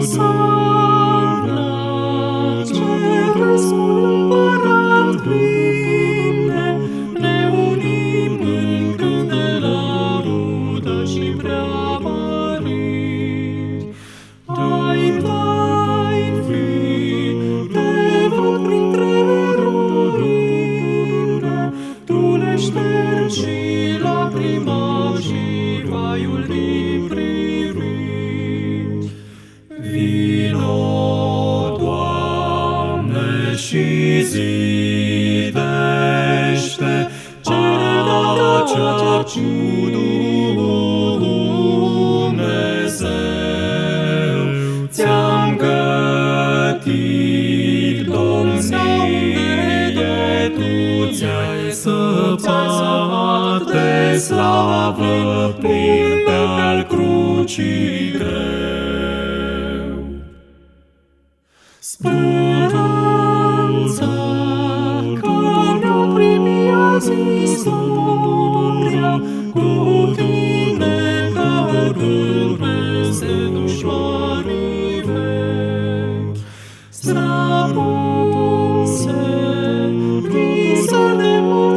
Osanna, Ceresul Împărat vine, ne unim în cânt de laudă și preamăriri. Ai fi, te văd printre ruine, tu le ștergi și lacrima și vaiul din priviri. Vino, Doamne, și zidește pacea cu Dumnezeu. Ți-am gătit domnie, tu ți-ai săpat de slavă plin pe-al crucii greu. Speranța care-o primi azi istoria, cu tine cădând peste dușmanii vechi. Străpunse, visă de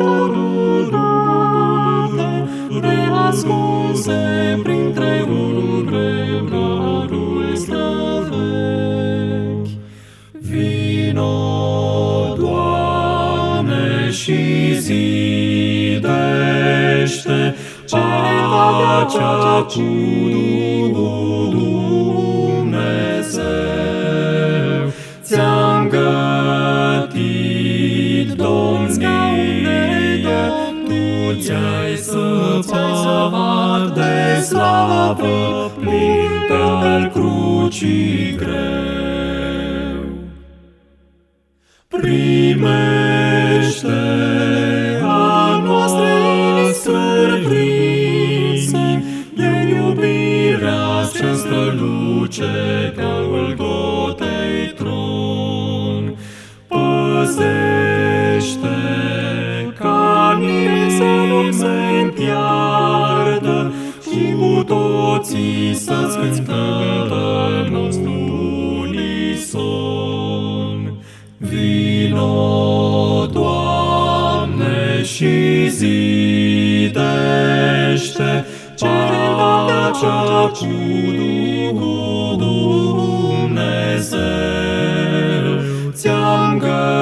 murărutate, reascunse printre umbre brarul străvechi. Vino, Doamne, și zidește pacea cu Dumnezeu. Ți-am gătit domnie, tu ți-ai săpat de slavă plin pe-al crucii greu. Primește a noastre iscărinți de iubirea ce străluce ca Golgotei tron. Păzește ca nimeni să nu se piardă și cu toții să-ți cântăm nostru unison. Vino, Doamne, și zidește pacea cu Dumnezeu. Ți-am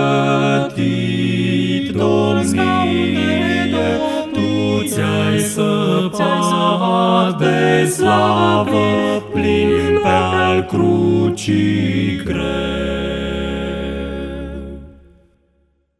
gătit domnie, tu ți-ai săpat de slavă plin pe-al crucii greu.